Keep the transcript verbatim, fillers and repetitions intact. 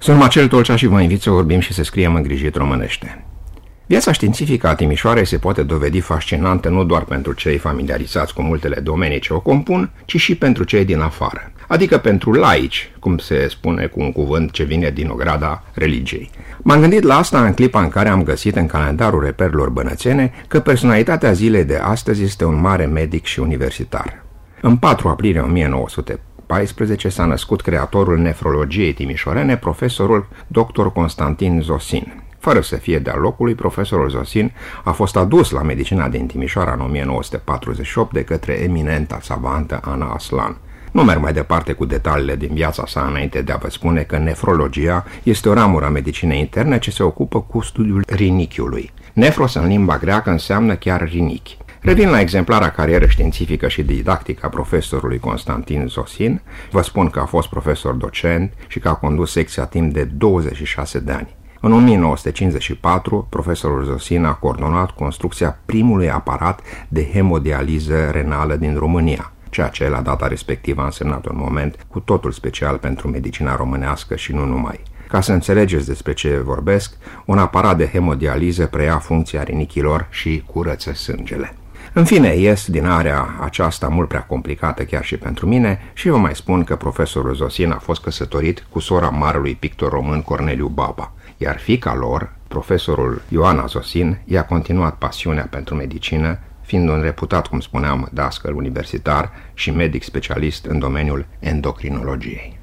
Sunt Marcel Tolcea și vă invit să vorbim și să scriem îngrijit românește. Viața științifică a Timișoarei se poate dovedi fascinantă nu doar pentru cei familiarizați cu multele domenii ce o compun, ci și pentru cei din afară, adică pentru laici, cum se spune cu un cuvânt ce vine din ograda religiei. M-am gândit la asta în clipa în care am găsit în calendarul reperilor bănățene că personalitatea zilei de astăzi este un mare medic și universitar. În patru aprilie o mie nouă sute paisprezece s-a născut creatorul nefrologiei timișorene, profesorul doctor Constantin Zosin. Fără să fie de-al locului, profesorul Zosin a fost adus la medicina din Timișoara în o mie nouă sute patruzeci și opt de către eminenta savantă Ana Aslan. Nu merg mai departe cu detaliile din viața sa înainte de a vă spune că nefrologia este o ramură a medicinei interne ce se ocupă cu studiul rinichiului. Nefros în limba greacă înseamnă chiar rinichi. Revin la exemplara carieră științifică și didactică a profesorului Constantin Zosin. Vă spun că a fost profesor docent și că a condus secția timp de douăzeci și șase de ani. În o mie nouă sute cincizeci și patru, profesorul Zosin a coordonat construcția primului aparat de hemodializă renală din România, ceea ce la data respectivă a însemnat un moment cu totul special pentru medicina românească și nu numai. Ca să înțelegeți despre ce vorbesc, un aparat de hemodializă preia funcția rinichilor și curăță sângele. În fine, ies din area aceasta mult prea complicată chiar și pentru mine și vă mai spun că profesorul Zosin a fost căsătorit cu sora marelui pictor român Corneliu Baba, iar fiica lor, profesorul Ioana Zosin, i-a continuat pasiunea pentru medicină, fiind un reputat, cum spuneam, dascăl universitar și medic specialist în domeniul endocrinologiei.